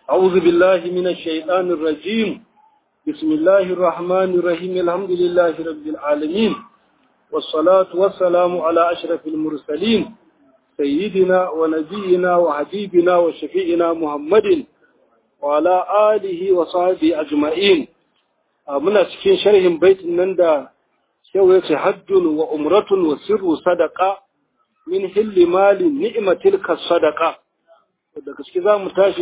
أعوذ بالله من الشيطان الرجيم. بسم الله الرحمن الرحيم. الحمد لله رب العالمين، والصلاة والسلام على أشرف المرسلين سيدنا ونبينا وحبيبنا وشفيعنا محمد وعلى آله وصحبه أجمعين. muna cikin sharhin baitin nan da shehu yace hajjun wa umratun wa sirru sadaqa min hilli mali ni'matil kasadaqa. daga cikin zamu tashi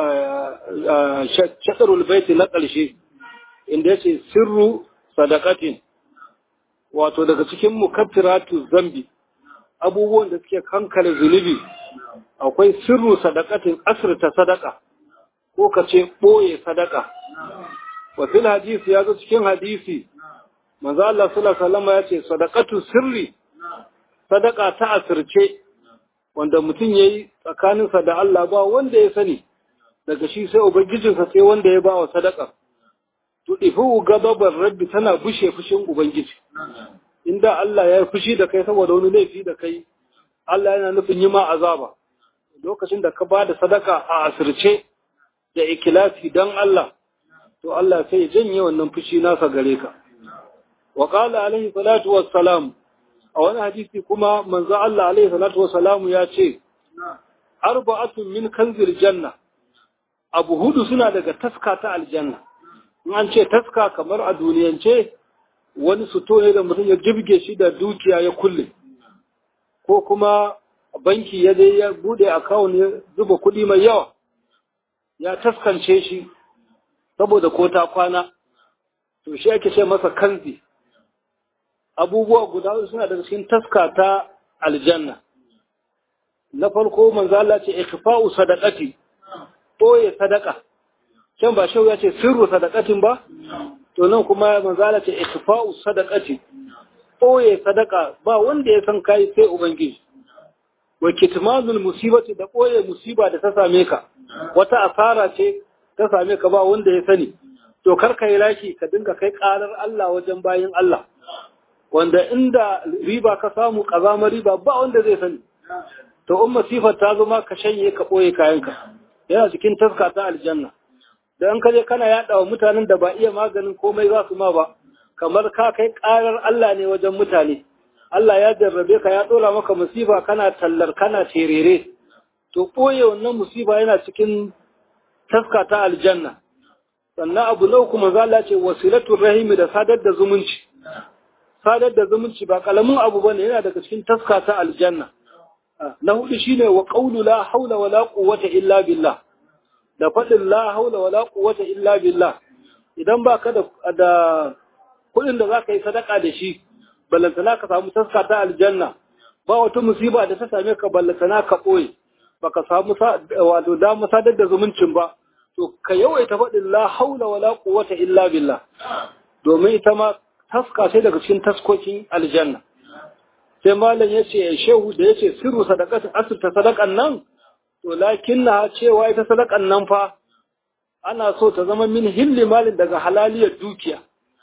shatarul baiti na ƙarshe inda yace sirru sadaqatin, wato daga cikin mukaffiratu zambi, abubuwan da suke kankare zunubi akwai sirru sadaqatin, asrta sadaqa ko kace boye sadaqa. wa fil hadisi ya zo cikin hadisi manzo Allah sallallahu alaihi wasallam ya ce sadaqatu sirri, sadaqa ta asirce wanda mutum yayi tsakaninsa da Allah ba wanda ya sani daga shi sai ubangijinsa sai wanda ya bawa sadaqa. Tudifu gababar rabbi, tana bushe fushin ubangiji. Inda Allah ya yi fushi da kai saboda wani laifi da kai, Allah yana nufin yi ma azaba. Lokacin da ka bada sadaqa a asirce da ikhlasi dan Allah, to Allah sai ya janye wannan fushi nasa gare ka. Wa qala alaihi salatu wassalam, a wani hadisi kuma manzo Allah alaihi salatu wassalam ya ce arba'atun min kanzil janna, abu hudu suna daga taska ta aljanna. In an ce taska kamar a duniyance wani suto ne da mutum ya jibge shi da dukiya ya kulle, ko kuma banki ya dai ya bude account ya zuba kuɗi mai yawa ya taskance shi saboda ko ta kwana, to shi ake ce masa kanzi. Abubuwa guda suna daga cikin taska ta aljanna. Na farko manzo Allah ce ikhfa'u sadaqati, boye sadaka. Can ba shau ya ce sirru sadaqatin ba, to nan kuma manzo Allah ce ikhfa'u sadaqati, boye sadaka, ba wanda ya san kai sai ubangiji. Wa kitmanul musibati, da boye musiba da ta same ka, wata asara ce ta same ka ba wanda ya sani, to kar ka yi laki ka dinga kai karar Allah wajen bayin Allah, wanda inda riba ka samu kazamar riba ba wanda zai sani. To in masifar ta zo ma ka shanye ka boye kayanka, yana cikin taska ta aljanna. Da in ka je kana yada wa mutanen da ba iya maganin komai za su ma ba, kamar ka kai karar Allah ne wajen mutane. Allah ya jarrabe ka, ya dora maka musiba, kana tallar kana terere, to boye wannan musiba yana cikin taska ta aljanna. Sannan abu na uku manzo Allah ce wasilatul rahimi, da sadar da zumunci. Sadar da zumunci ba kalamin abu bane, yana daga cikin taska ta aljanna. Na hudu shine wa qawlu la hawla wala quwwata illa billah, da fadin la hawla wala quwwata illa billah. Idan baka da kudin da zaka yi sadaka da shi, ballantana ka samu taska ta aljanna, ba wata musiba da ta same ka ballantana ka boye, baka samu wato da sadar da zumuncin ba, to ka yawaita faɗin la haula wala quwwata illa billah, domin ita ma taska sai daga cikin taskokin aljanna. Sai malam yace shehu da yace sirru sadaqatin, asirta sadaqan nan, to lakinna cewa ita sadaqan nan fa ana so ta zama min hilli malin, daga halaliyar dukiya.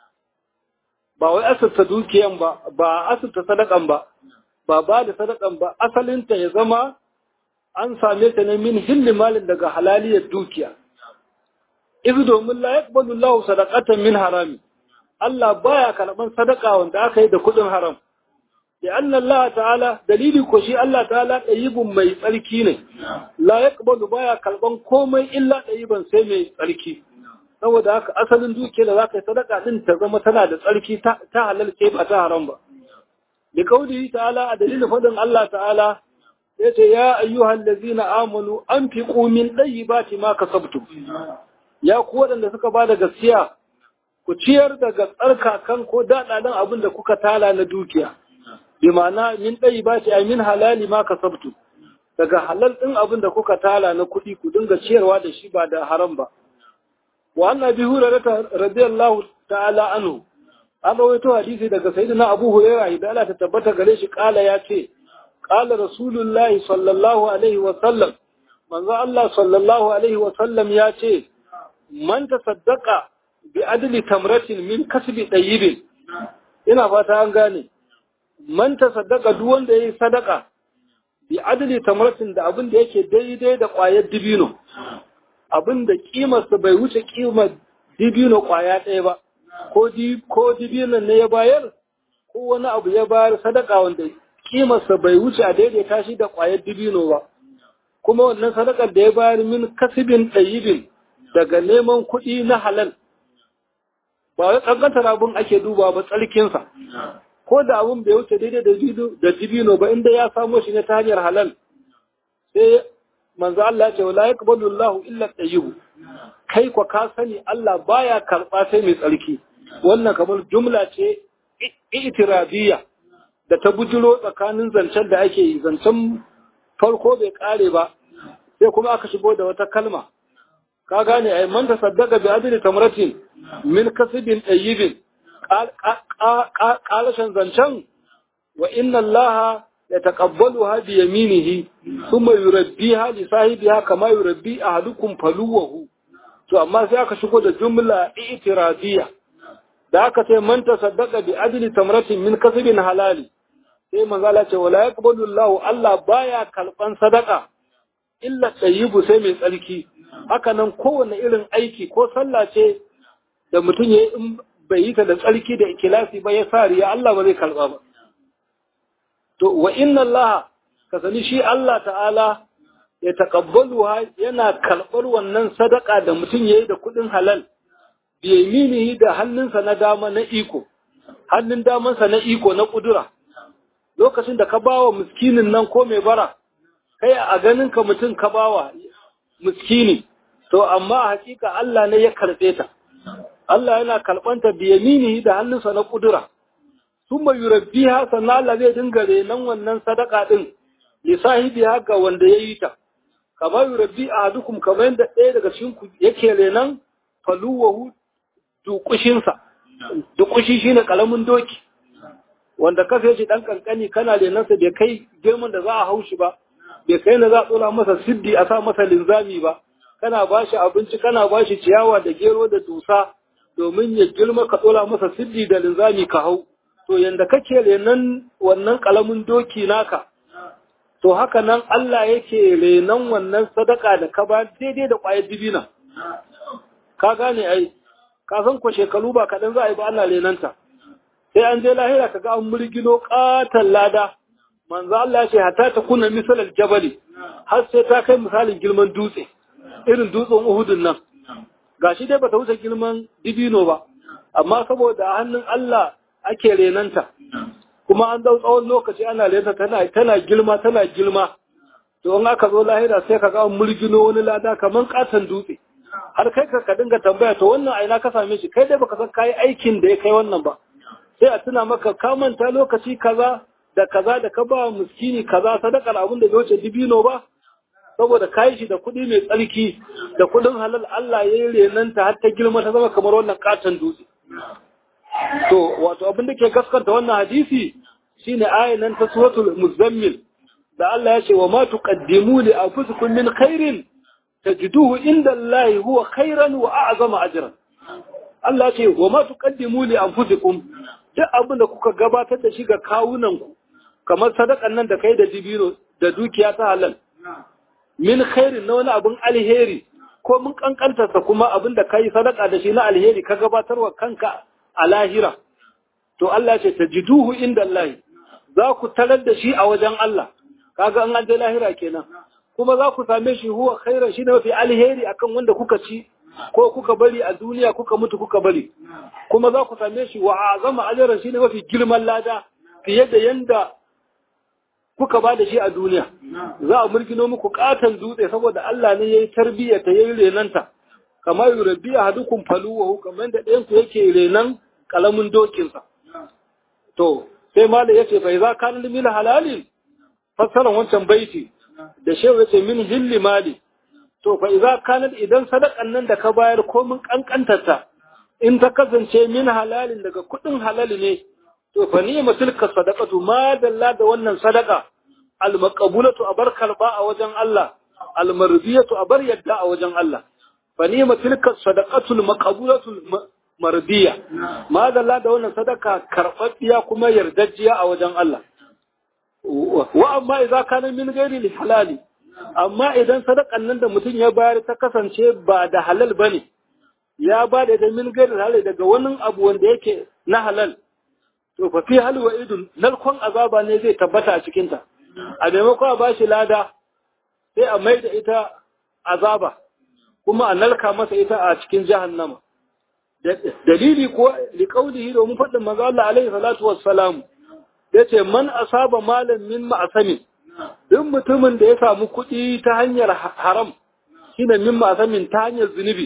Ba wai asirta dukiyan ba, ba asirta sadaqan ba, ba da sadaqan ba, asalinta ya zama an same ta ne min hilli malin, daga halaliyar dukiya. Izu domin la yaqbalu Allahu sadaqatan min harami, Allah baya karban sadaka wanda aka yi da kudin haram. Da anna Allah ta'ala, dalili ko shi Allah ta'ala tayyibun mai tsarki ne, la yaqbalu baya karban komai illa tayyiban, sai mai tsarki. Saboda haka asalin dukiyar da zaka yi sadaka din ta zama tana da tsarki, ta halal ce ba ta haram ba. Bi kauli ta'ala, a dalilin fadin Allah ta'ala yace ya ayyuhal ladzina amanu anfiqu min tayyibati ma kasabtum, ya ku wadanda suka bada gaskiya ku ciyar daga tsarkakan ko dadadan abin da kuka tala na dukiya. Bi ma'ana min tayyibati ay min halali ma kasabtum, daga halal din abin da kuka tala na kuɗi ku dinga ciyarwa da shi ba da haram ba. Wa annabi hurairah radiyallahu ta'ala anhu, an rawaito hadisi daga sayyidina Abu Hurairah, idan Allah ta tabbata gare shi, kala ya ce qala rasulullahi sallallahu alaihi wa sallam, manzo Allah sallallahu alaihi wa sallam ya ce man tasaddaqa bi adli tamratin min kasbi tayyibin. Ina fata an gane, man tasaddaqa duk wanda yayi sadaka bi adli tamratin, da abin da yake daidai da ƙwayar dibino. abinda kimarsa bai wuce kimar dibino kwaya ɗaya ba, ko dibinon ne ya bayar, ko wani abu ya bayar sadaka wanda kimarsa bai wuce a daidaita shi da kwayar dibino ba, kuma wannan sadakar da ya bayar min kasibin ɗayibin daga neman kuɗi na halal, ba wai ƙanƙantar abin ake duba ba tsarkinsa, ko da abin bai wuce daidai da dibino ba inda ya samo shi ne ta hanyar halal, sai manzo Allah ya ce wala yaqbalu Allahu illa at-tayyib, kai kwa ka sani Allah baya karɓa sai mai tsarki. Wannan kamar jumla ce i'tirabiyya da ta bujiro tsakanin zancen da ake yi, zancen farko bai kare ba sai kuma aka shigo da wata kalma, ka gane ai man tasaddaqa bi adli tamratin min kasbin tayyibin, qalashan zancen wa inna Allaha yataqabbaluha bi yaminihi thumma yurabbiha li sahibiha kama yurabbi ahadukum faluwahu. To amma sai aka shigo da jumla i'tirabiyya da aka ce man tasaddaqa bi adli tamratin min kasbin halali, sai manzo Allah ce wala yaqbalu Allahu, Allah baya kalban sadaka illa tayyibu sai mai tsarki. Haka nan kowanne irin aiki ko sallah ce da mutum ya in bai yi ta da tsarki da ikhlasi ba ya sa riya, Allah ba zai kalba ba. To wa inna Allah, ka sani shi Allah ta'ala ya taqabbalu yana kalbar wannan sadaka da mutum yayi da kudin halal, bi yaminihi da hannunsa na dama na iko, hannun damansa na iko na kudura. Lokacin da ka bawa miskinin nan ko mai bara, kai a ganin ka mutum ka bawa miskini, to amma a hakika Allah ne ya karɓe ta. Allah yana karɓanta bi yaminihi da hannunsa na kudura. Summa yurabbiha, sannan Allah zai dinga renon wannan sadaka din li sahibiha ga wanda yayi ta. Kamar yurabbi ahadukum, kamar yadda ɗaya daga cikin ku yake renon faluwahu, dukushinsa. Dukushi shine kalamin doki, wanda ka sai shi dan kankani kana renansa bai kai girman da za a haushi ba, bai kai na za a tsora masa siddi a sa masa linzami ba, kana ba shi abinci, kana ba shi ciyawa da gero da dusa domin ya girma ka tsora masa siddi da linzami ka hau. To yanda kake renan wannan kalamin doki naka, to haka nan Allah yake renan wannan sadaka da ka ba daidai da ƙwayar dibina. Ka gane ai, ka san ko shekaru ba kaɗan za a yi ba Allah renanta. Sai an je lahira ka ga an murgino ƙatan lada, manzo Allah ya ce hatta ta kuna misalar jabali, har sai ta kai misalin girman dutse, irin dutsen Uhudun nan. Gashi dai bata wuce girman dibino ba, amma saboda hannun Allah ake renanta, kuma an dau tsawon lokaci ana renanta tana girma. To in aka zo lahira sai ka ga an murgino wani lada kaman ƙaton dutse. Har kai ka dinga tambaya to wannan aina ka same shi, kai dai baka san kai aikin da ya kai wannan ba. Sai a tuna maka ka manta lokaci kaza da ka ba miskini kaza sadakar abin da bai wuce dibino ba, saboda kai shi da kuɗi mai tsarki da kuɗin halal, Allah ya yi renanta har ta girma ta zama kamar wannan katon dutse. To wato abin da ke gaskanta wannan hadisi shine ayan nan ta suratul muzammil da Allah ya ce wa ma tuqaddimu li anfusikum min khairin tajiduhu inda Allah huwa khairan wa a'zama ajran. Allah ce wa ma tuqaddimu li anfusikum, duk abin da kuka gabatar da shi ga kawunanku, kamar sadakan nan da kai da dibino da dukiya ta halal, min khairin na wani abin alheri, ko mun kankantarsa kuma abin da kai sadaka da shi na alheri ka gabatarwa kanka a lahira, to Allah ce tajiduhu inda Allah, za ku tarar da shi a wajen Allah, kaga an je lahira kenan, kuma za ku same shi huwa khairan, shi ne mafi alheri akan wanda kuka ci ko kuka bari a duniya, kuka mutu kuka bari, kuma za ku same shi wa azama ajran, shi ne mafi girman lada fiye da yanda kuka ba da shi a duniya. Za a murgino muku katon dutse saboda Allah ne yayi tarbiyya ta yayi renanta, kamar yurabbi ahadukum faluwahu, kamar da ɗayan ku yake renan kalamin dokinsa. To sai malai yace fa idza kana min halalin, fassaran wancan baiti da shehu yace min hilli mali. To fa idza kana, idan sadakan nan da ka bayar ko mun kankantarta in ta kasance min halalin daga kudin halali ne, to fa ni'ma tilka sadaqatu, ma dalla da wannan sadaka, al maqbulatu abar karba a wajen Allah, al mardiyatu abar yadda a wajen Allah. Fa ni'ma tilka sadaqatu al maqbulatu mardiya, ma dalla da wannan sadaka karbabbiya kuma yardajjiya a wajen Allah. Wa amma idza kana min ghairi halali, amma idan sadakan nan da mutum ya bayar ta kasance ba da halal bane ya ba da min gairin halal daga wani abu wanda yake na halal to fa fi hal wa'idun narkon azaba ne zai tabbata a cikin ta a maimakon a bashi lada sai a maida ita azaba kuma a narka masa ita a cikin jahannama dalili ko liqaulihi domin faɗin manzo Allah alaihi salatu wassalam yace man asaba malan min ma'asamin duk mutumin da ya samu kuɗi ta hanyar haram shine min ma'asamin ta hanyar zunubi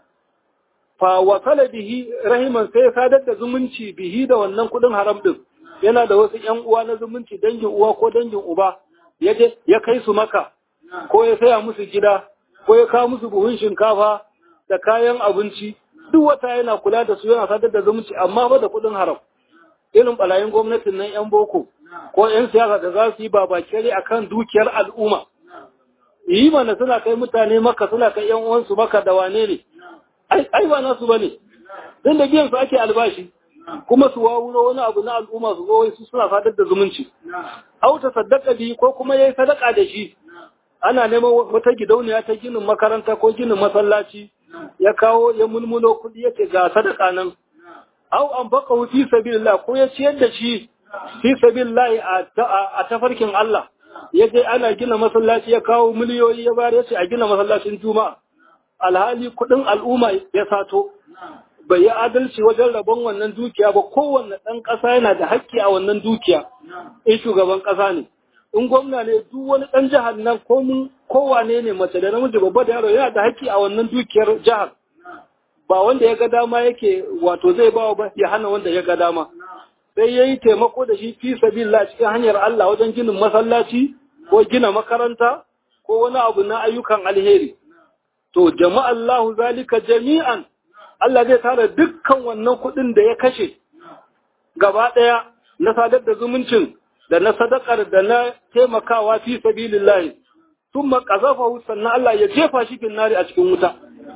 fa wasala bihi rahiman sai ya sadar da zumunci bihi da wannan kuɗin haram din yana da wasu ƴan uwa na zumunci dangin uwa ko dangin uba yaje ya kai su maka ko ya saya musu gida ko ya kawo musu buhun shinkafa da kayan abinci duk wata yana kula da su yana sadar da zumunci amma ba da kuɗin haram irin balayin gwamnatin nan yan boko ko yan siyasa da za su yi babakere akan dukiyar al'umma yi mana suna kai mutane maka suna kai yan uwansu maka da wane ne ai ba nasu bane dan da biyan su ake albashi kuma su wawuro wani abu na al'umma su zo su suna sadar da zumunci au ta sadaka bi ko kuma yayi sadaka da shi ana neman wata gidauniya ta ginin makaranta ko ginin masallaci ya kawo ya mulmulo kudi yake ga sadaka nan au an baka fi sabilillah ko ya ciyar da shi fi sabilillah a tafarkin Allah yaje ana gina masallaci ya kawo miliyoyi ya bayar yace a gina masallacin juma'a alhali kudin al'umma ya sato bai yi adalci wajen rabon wannan dukiya ba kowanne dan kasa yana da haƙƙi a wannan dukiya in shugaban kasa ne in gwamna ne duk wani dan jihar nan kowane ne mace da namiji babba da yaro yana da haƙƙi a wannan dukiyar jihar ba wanda ya ga dama yake wato zai bawa ba ya hana wanda ya ga dama sai yayi taimako da shi fi sabilillah cikin hanyar Allah wajen ginin masallaci ko gina makaranta ko wani abu na ayyukan alheri to jama'allahu zalika jami'an Allah zai tara dukkan wannan kuɗin da ya kashe gaba ɗaya na sadar da zumuncin da na sadakar da na taimakawa fi sabilillah thumma qazafahu sannan Allah ya jefa shi cikin nari a cikin wuta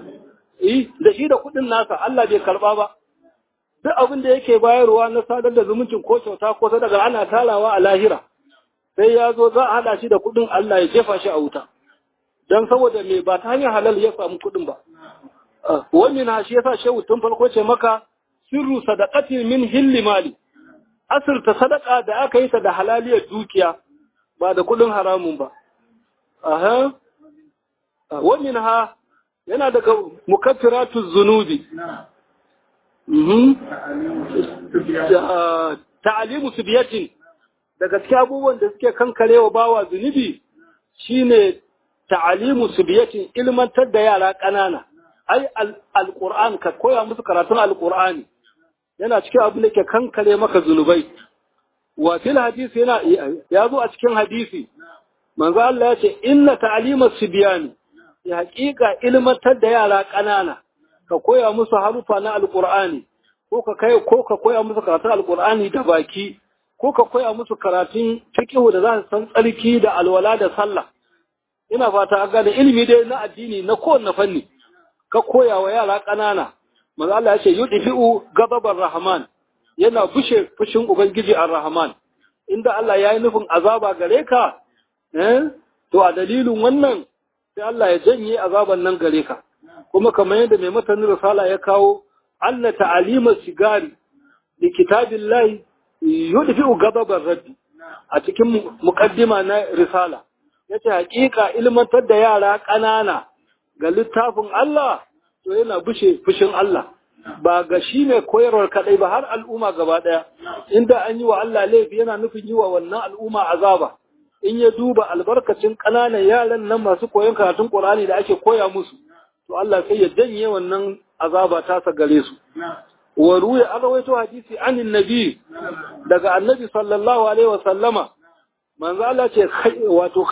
da shi da kudin nasa Allah bai karba ba duk abin da yake bayarwa na sadar da zumuncin ko kyauta ko sadaka ana talawa a lahira sai ya zo za a hada shi da kudin Allah ya jefa shi a wuta dan saboda me ba ta hanyar halal ya samu kudin ba wannan ha shi yasa shehu tun farko ce maka sirru sadaqati min hilli mali asirta sadaka da aka yi ta da halaliyar dukiya ba da kudin haramun ba aha wannan ha yana daga mukaffiratu zunubi ta'alimu subiyatin daga cikin abubuwan da suke kankarewa bawa zunubi shine ta'alimu subiyatin ilmantar da yara ƙanana ai alquran ka koya musu karatun alqurani yana cikin abin da ke kankare maka zunubai wa fil hadisi yana yazo a cikin hadisi manzo Allah ya ce inna ta'alima subyani ya haƙiƙa ilmantar da yara ƙanana ka koya musu harufa na alqurani ko ka koya musu karatun alqurani da baki ko ka koya musu karatun fiqh da za su san tsarki da alwala da sallah ina fata ga da ilimi dai na addini na kowanne fanni ka koya wa yara ƙanana manzo Allah ya ce yudfi'u ghadabar rahman yana bushe fushin ubangiji ar-rahman inda Allah ya yi nufin azaba gare ka to a dalilin wannan sai Allah ya janye azaban nan gare ka kuma kamar yadda mai matanin risala ya kawo anna ta'alima sigari li kitabillahi yudfi'u ghadabar rabbi a cikin muqaddima na risala yace hakika ilmantar da yara ƙanana ga littafin Allah to yana bushe fushin Allah ba ga shi ne koyarwar kadai ba har al'umma gaba daya inda an yi wa Allah laifi yana nufin yi wa wannan al'umma azaba in ya duba albarkacin ƙananan yaran nan masu koyon karatun Qur'ani da ake koya musu to Allah sai ya janye wannan azaba ta sa gare su wa ruya an rawaito hadisi anin nabi daga annabi sallallahu alaihi wa sallama manzo Allah ce wato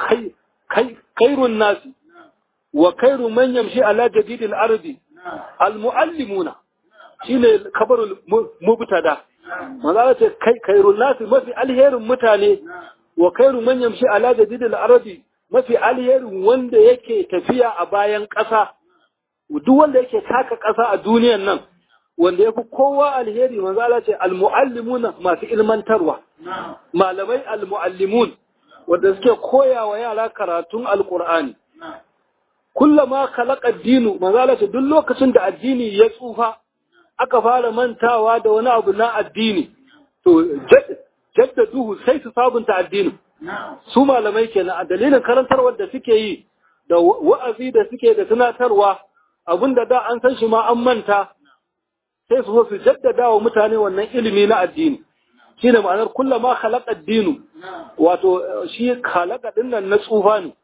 khairun nasi wa khairu man yamshi ala jadidil ardi al muallimuna shine kabarul mubtada manzo Allah ce khairun nasi mafi alherin mutane wa khairu man yamshi ala jadidil ardi mafi alherin wanda yake tafiya a bayan ƙasa duk wanda yake taka ƙasa a duniyar nan wanda yafi kowa alheri manzo Allah ce al muallimuna masu ilmantarwa malamai al muallimun wanda suke koya wa yara karatun alkur'ani kullama khalaqa ad-dinu manzala ce duk lokacin da addini ya tsufa aka fara mantawa da wani abu na addini to jaddaduhu sai su sabunta addini su malamai kenan a dalilin karantarwar da suke yi da wa'azi da suke da tunatarwa abinda da an san shi ma an manta sai su zo su jaddada wa mutane wannan ilimi na addini shine ma'anar kullama khalaqa ad-dinu wato shi khalaqa dinnan na tsufa ne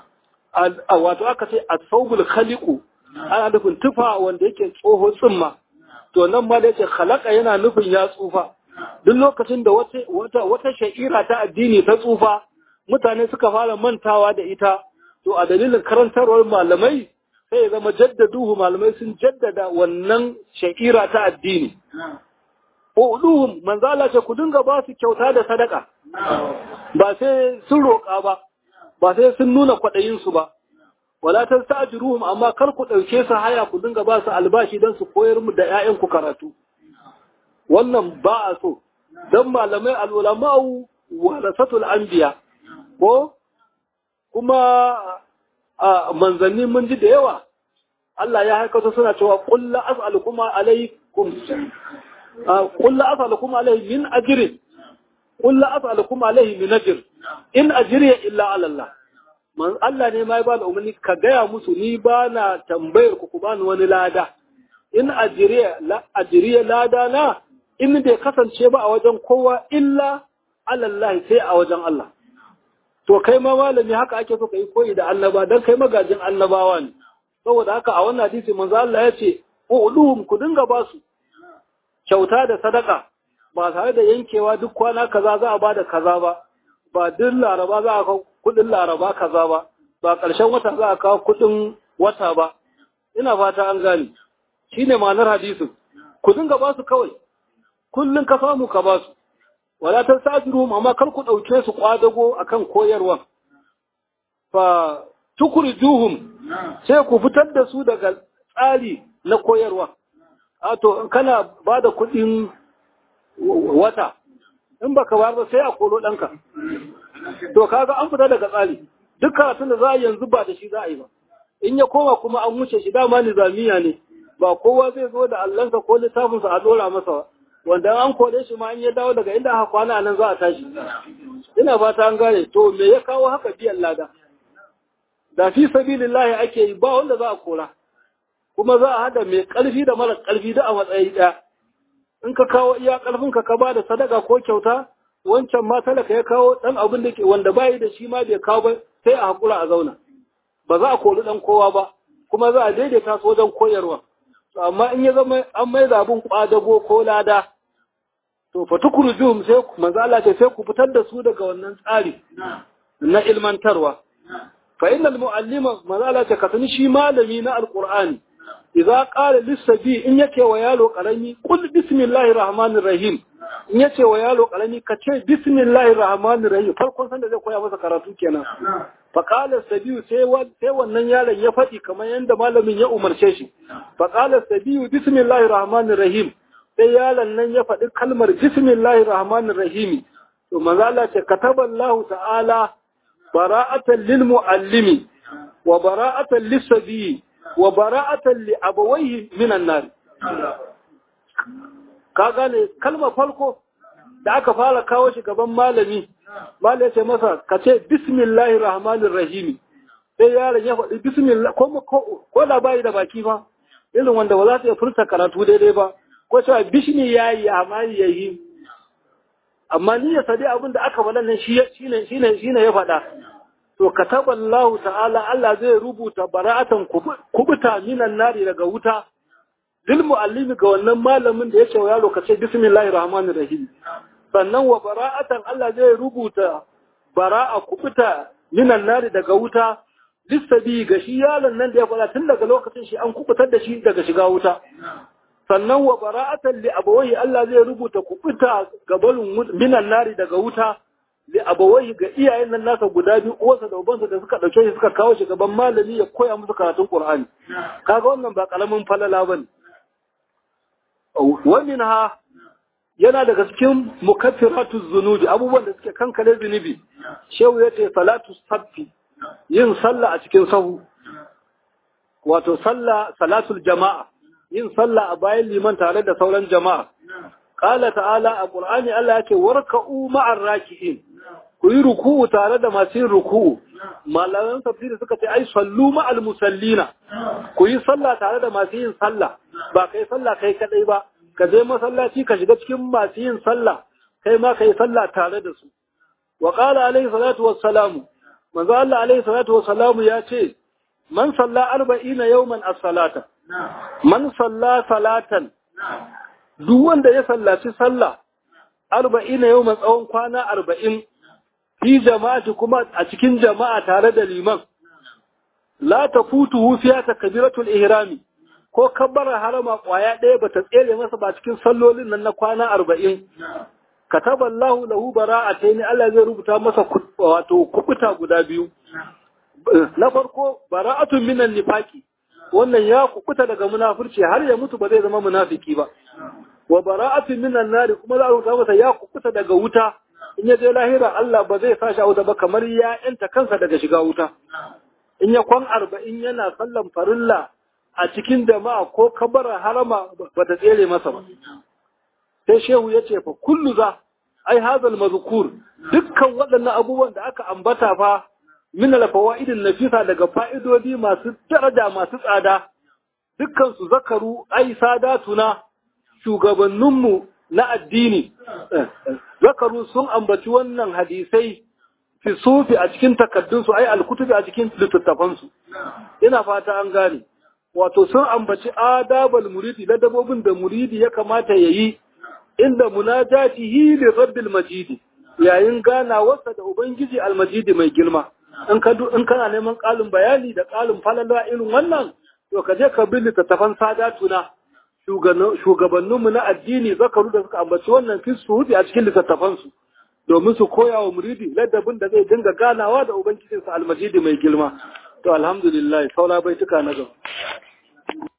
wato aka ce at-thawbul khaliqu ana nufin tufa wanda yake tsoho tsimma to nan ma da yake khalaqa yana nufin ya tsufa duk lokacin da wata sha'ira ta addini ta tsufa mutane suka fara mantawa da ita to a dalilin karantarwar malamai sai ya zama jaddaduhu malamai sun jaddada wannan sha'ira ta addini uduhum manzala ce ku dinga ba su kyauta da sadaka ba sai sun roƙa ba sai sun nuna kwaɗayin su ba wala tastajiruhum amma kar ku ɗauke su haya ku dinga ba su albashi don su koyar mu da 'ya'yanku karatu wannan ba a so don malamai al'ulama'u warasatul anbiya ko kuma manzanni mun ji da yawa Allah ya haikata suna cewa qul la as'alukum alaykum qul la as'alukum alayhi min ajrin qul la as'alukum alayhi min ajr in ajriya illa ala Allah man Allah ne mai ba da umarni ka gaya musu ni ba na tambayar ku bani wani lada in ajriya lada na in bai kasance ba a wajen kowa illa alallahi sai a wajen Allah. To kai ma malami haka ake so kai koyi da annaba dan kai magajin annabawa ne. Saboda haka a wannan hadisi manzo Allah ya ce uluhum ku dinga ba su kyauta da sadaka ba tare da yankewa duk kwana kaza za a bada kaza ba ba duk laraba za a kawo kudin laraba kaza ba ƙarshen wata za a kawo kudin wata ba ina fata an gane shine ma'anar hadisin ku dinga ba su kawai kullun ka samu ka ba su wala tasajiru amma kar ku dauke su kwadago akan koyarwa fa tukrijuhum sai ku fitar da su daga tsari na koyarwa a to kana bada kudin wata in baka bayar ba sai a kolo danka to kaga an fita daga tsari duk karatun da za a yanzu ba da shi za a yi ba in ya koma kuma an wuce shi dama nizamiya ne ba kowa zai zo da allansa ko littafinsa a dora masa ba wanda an kore shi ma an ya dawo daga inda aka kwana nan za a tashi ina fata an gane to me ya kawo haka biyan lada da fi sabilillahi ake yi ba wanda za a kora kuma za a hada mai karfi da mara karfi da a matsayi daya in ka kawo iya karfin ka ba da sadaka ko kyauta wancan ma talaka ya kawo dan abin da ke wanda bai da shi ma bai kawo ba sai a hakura a zauna ba za a kori dan kowa ba kuma za a daidaita su wajen koyarwa amma in ya zama an mai zabin kwadago ko lada to fa tukurujum sai manzo Allah ce sai ku fitar da su daga wannan tsari na ilmantarwa fa innal muallima manzo Allah ce ka sani shi malami na alqur'ani idza qala lis-sabi in yake wa yalo karami qul bismillahir rahmanir rahim in yace wa yalo karami ka ce bismillahir rahmanir rahim farkon san da zai koya masa karatu kenan fa qala sabiyu sai wannan yaron ya faɗi kamar yanda malamin ya umarce shi fa qala sabiyu bismillahir rahmanir rahim sai yaron nan ya faɗi kalmar bismillahir rahmanir rahim to manzo Allah ce kataballahu ta'ala bara'atan lil muallimi wa bara'atan lis-sabi wa bara'atan li abawayhi minan nar ka gane kalmar farko da aka fara kawo shi gaban malami ya ce masa ka ce bismillahir rahmanir rahim sai yaron ya faɗi bismillah ko da bai da baki ba irin wanda ba za su iya furta karatu daidai ba ko cewa bishni yayi amma yayi amma ni ya sadi abin da aka faɗa nan shine ya faɗa to kataballahu ta'ala Allah zai rubuta bara'atan kubuta minan nari daga wuta lil muallimi ga wannan malamin da yake wa yaro ka ce bismillahir rahmanir rahim sannan wa bara'atan Allah zai rubuta bara'a kubuta minan nari daga wuta lissabi ga shi yaron nan da ya fara tun daga lokacin shi an kubutar da shi daga shiga wuta sannan wa bara'atan li abawai Allah zai rubuta kubuta gabalun minan nari daga wuta li abawai ga iyayen nan nasa guda biyu uwarsa da ubansa da suka dauke shi suka kawo shi gaban malami ya koya musu karatun Qur'ani kaga wannan ba kalamin falala bane wa minha yana daga cikin mukaffiratuz zunubi abubuwan da suke kankare zunubi shehu yace salatu saffi yin sallah a cikin sahu wato salatul jama'a yin sallah a bayan liman tare da sauran jama'a qala ta'ala a qur'ani Allah yake warka'u ma'ar raki'in ku yi ruku'u tare da masu yin ruku'u malaman tafsiri suka ce ai sallu ma'al musallina ku yi sallah tare da masu yin sallah ba kai sallah kai kadai ba ka je masallaci ka shiga cikin masu yin sallah kai ma kai sallah tare da su wa qala alayhi salatu wassalamu manzo Allah alayhi salatu wassalamu ya ce man salla 40 yawman as-salata man salla salatan duk wanda ya sallaci sallah 40 yawman tsawon kwana 40 fi jama'ati kuma a cikin jama'a tare da liman la tafutuhu fiya takbiratul ihrami ko kabbara harama kwaya ɗaya bata tsere masa ba cikin sallolin nan na kwana 40 kataballahu lahu bara'atayn Allah zai rubuta masa wato kubuta guda biyu na farko bara'atun minan nifaqi wannan ya kubuta daga munafurci har ya mutu ba zai zama munafiki ba wa bara'atun minan nari kuma za a rubuta masa ya kubuta daga wuta in ya je lahira Allah ba zai sashi a wuta ba kamar ya yanta kansa daga shiga wuta in ya kwan 40 yana sallan farilla a cikin jama'a ko kabara harama ba ta tsere masa ba sai shehu ya ce fa kullu za ai hazal mazkur dukkan waɗannan abubuwan da aka ambata fa min al-fawaidin nafisa daga fa'idodi masu daraja masu tsada dukkan su zakaru ai sadatuna shugabanninmu na addini zakaru sun ambaci wannan hadisai fi sufi a cikin takaddunsu ai al-kutubi a cikin littattafansu ina fata an gane wato sun ambaci adabal muridi ladabobin da muridi ya kamata yayi inda munajatihi li rabbil majidi yayin ganawarsa da ubangiji al-majidi mai girma in kana neman kalin bayani da kalin falala irin wannan to ka je ka bi littattafan sadatuna shugabanninmu na addini zakaru da suka ambaci wannan fisfuhudi a cikin littattafansu domin su koya wa muridi ladabin da zai dinga ganawa da ubangijinsa al-majidi mai girma to alhamdulillah saura baituka na gaba